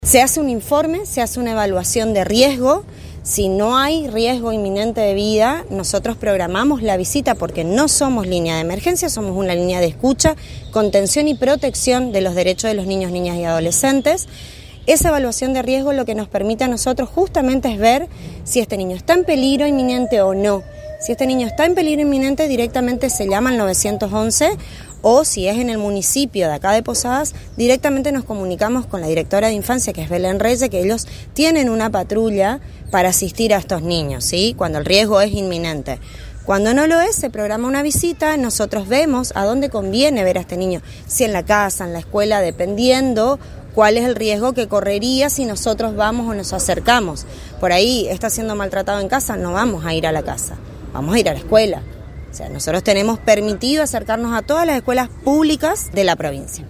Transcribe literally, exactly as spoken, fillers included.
Se hace un informe, se hace una evaluación de riesgo. Si no hay riesgo inminente de vida, nosotros programamos la visita porque no somos línea de emergencia, somos una línea de escucha, contención y protección de los derechos de los niños, niñas y adolescentes. Esa evaluación de riesgo lo que nos permite a nosotros justamente es ver si este niño está en peligro inminente o no. Si este niño está en peligro inminente, directamente se llama al nueve once, o si es en el municipio de acá de Posadas, directamente nos comunicamos con la directora de infancia, que es Belén Reyes, que ellos tienen una patrulla para asistir a estos niños, ¿sí? Cuando el riesgo es inminente. Cuando no lo es, se programa una visita, nosotros vemos a dónde conviene ver a este niño, si en la casa, en la escuela, dependiendo cuál es el riesgo que correría si nosotros vamos o nos acercamos. Por ahí está siendo maltratado en casa, no vamos a ir a la casa, vamos a ir a la escuela. O sea, nosotros tenemos permitido acercarnos a todas las escuelas públicas de la provincia.